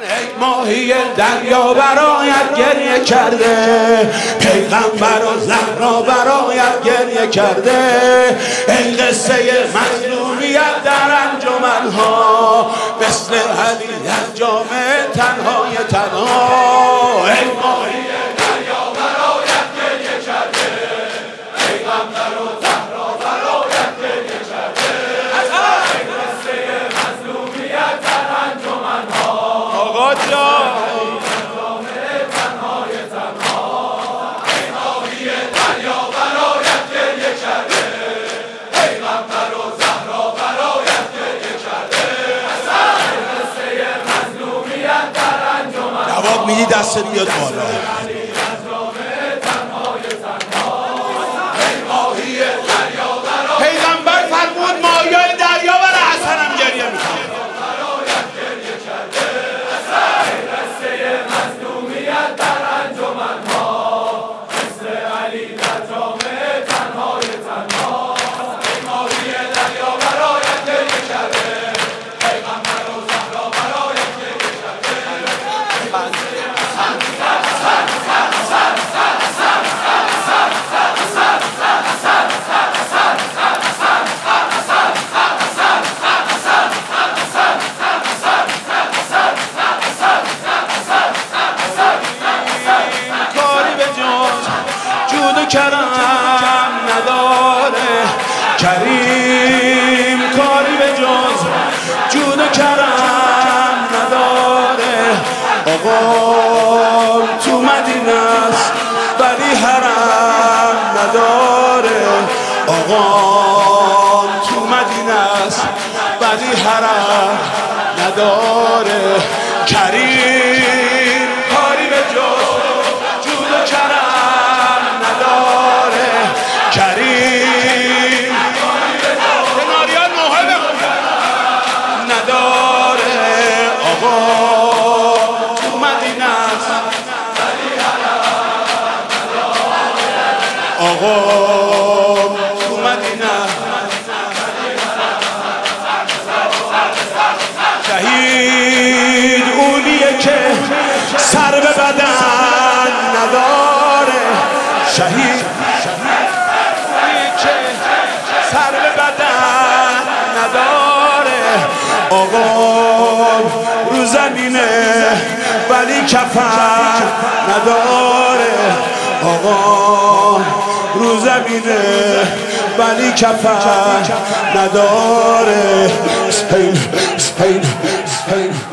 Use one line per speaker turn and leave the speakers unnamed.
ماهی دریا برایت گریه کرده، پیغمبر و زهرا برایت گریه کرده. ای قصه مظلومیت در انجمنها، مثل علی در جامعه تنهای تنها. ای ماهی دریا برایت گریه کرده، پیغمبر و زهرا برایت گریه کرده. ای قصه مظلومیت در انجمنها، آقا جان جواب میدی دستت بیاد بالا. پیغمبر فرمود ماهیای دریا برای حسن هم گریه میکنه. کرم نداره کریم، کاری به جز جود و کرم نداره. آقا تو مدینه است ولی حرم نداره. آقا تو مدینه است ولی حرم نداره. کریم کاری به جز جود و کرم کریم، کناریان نوحه نداره. آقا تو مدینه است، آقا تو مدینه شهید اونیه که سر به بدن نداره. شهید سر به بدن نداره. آقا رو زمینه ولی کفن نداره. آقا رو زمینه ولی کفن نداره. اسپین اسپین اسپین